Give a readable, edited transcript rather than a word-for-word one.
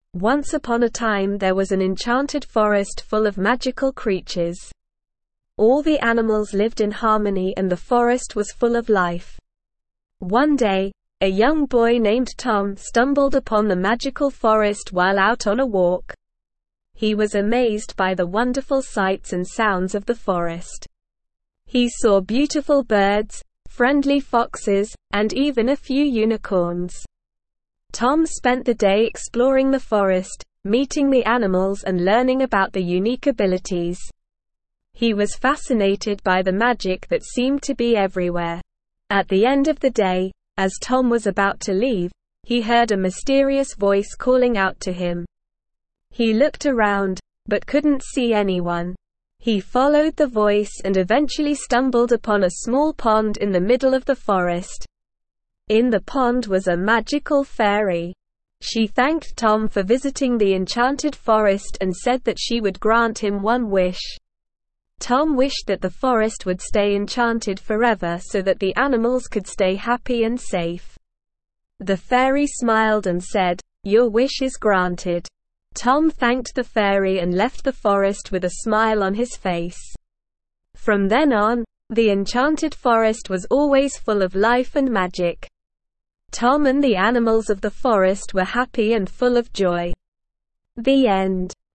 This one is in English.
Once upon a time there was an enchanted forest full of magical creatures. All the animals lived in harmony and the forest was full of life. One day, a young boy named Tom stumbled upon the magical forest while out on a walk. He was amazed by the wonderful sights and sounds of the forest. He saw beautiful birds, friendly foxes, and even a few unicorns. Tom spent the day exploring the forest, meeting the animals and learning about their unique abilities. He was fascinated by the magic that seemed to be everywhere. At the end of the day, as Tom was about to leave, he heard a mysterious voice calling out to him. He looked around, but couldn't see anyone. He followed the voice and eventually stumbled upon a small pond in the middle of the forest. In the pond was a magical fairy. She thanked Tom for visiting the enchanted forest and said that she would grant him one wish. Tom wished that the forest would stay enchanted forever so that the animals could stay happy and safe. The fairy smiled and said, "Your wish is granted." Tom thanked the fairy and left the forest with a smile on his face. From then on, the enchanted forest was always full of life and magic. Tom and the animals of the forest were happy and full of joy. The end.